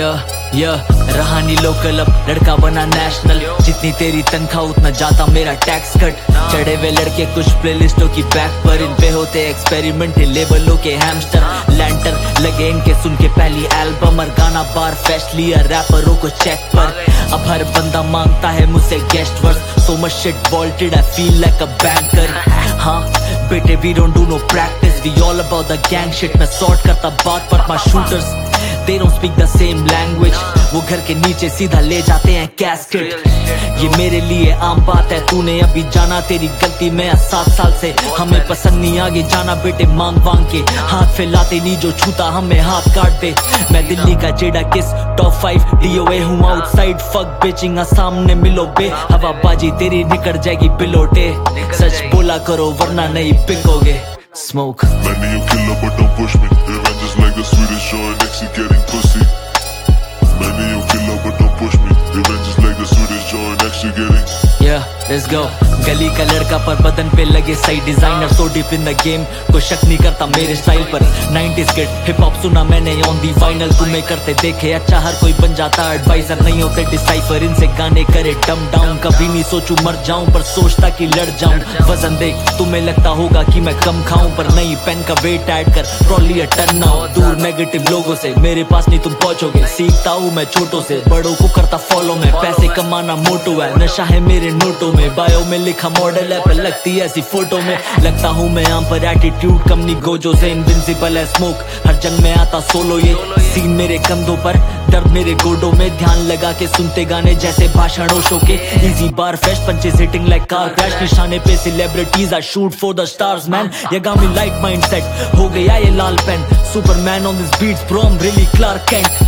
रहा नहीं लोकल, अब लड़का बना नेशनल। जितनी तेरी तनख्वाह उतना जाता मेरा टैक्स कट। चढ़े हुए लड़के कुछ प्लेलिस्टों की बैक पर, इन पे होते एक्सपेरिमेंट लेबलों के हैमस्टर। लैंटर लगे इनके सुन के पहली एल्बम, और गाना बार फेस्ट लिया रैपरों को चेक पर। अब हर बंदा मांगता है मुझसे guest verse, so much shit vaulted I feel like a banker। हाँ बेटे we don't do no practice, we all about the gang shit। मैं sort करता बात पर my shooters they don't speak the same language। वो घर के नीचे सीधा ले जाते हैं कैस्केट। ये मेरे लिए आम बात है, तूने अभी जाना तेरी गलती में 7 साल से। हमें पसंद नहीं आगे जाना बेटे मांग वांग के, हाथ फैलाते नहीं जो छूता हमें हाथ काट दे। मैं दिल्ली का जेडा किस टॉप 5 DOA हूँ आउटसाइड, फक बेचिंग सामने मिलो बे। हवाबाजी तेरी निकल जाएगी पिलोटे, सच बोला करो वरना नहीं पिकोगे। Smoke Many you killer but don't push me, revenge is like the Swedish joy next to getting pussy। Many you killer but don't push me, revenge is like the Swedish joy next to getting। let's go। गली का लड़का पर बदन पे लगे सही designer, so deep in the game कोई शक नहीं करता मेरे स्टाइल पर। 90s किड हिप हॉप सुना मैंने ऑन दी वाइनल, तुम्हें करते देखे अच्छा हर कोई बन जाता एडवाइजर। नहीं होते डिसाइफर इनसे गाने करे डम डाउन, कभी नहीं सोचूं मर जाऊं पर सोचता कि लड़ जाऊं। वजन देख तुम्हें लगता होगा कि मैं कम खाऊं, पर नहीं पेन का वेट ऐड कर ट्रॉली टन ना हो। दूर नेगेटिव लोगों से मेरे पास नहीं तुम पहुंचोगे, सीखता हूँ मैं छोटों से बड़ों को करता फॉलो। मैं पैसे कमाना मोटो है, नशा है मेरे नोटों में, बायो में लिखा मॉडल है पर लगती है ऐसी फोटो में। लगता हूँ मैं यहाँ पर एटीट्यूड कम नहीं गोजो से, इनविंसिबल है स्मोक हर जंग में आता सोलो। ये सीन मेरे कंधों पर, दर्द मेरे गोडों में, ध्यान लगा के सुनते गाने जैसे भाषण ओशो के। इजी बार फेस्ट punches hitting like car crash, निशाने पे celebrities I shoot for the stars man. ये गामी लाइट माइंड सेट हो गया ये लाल pen, superman on this beats bro I am really Clark cantt.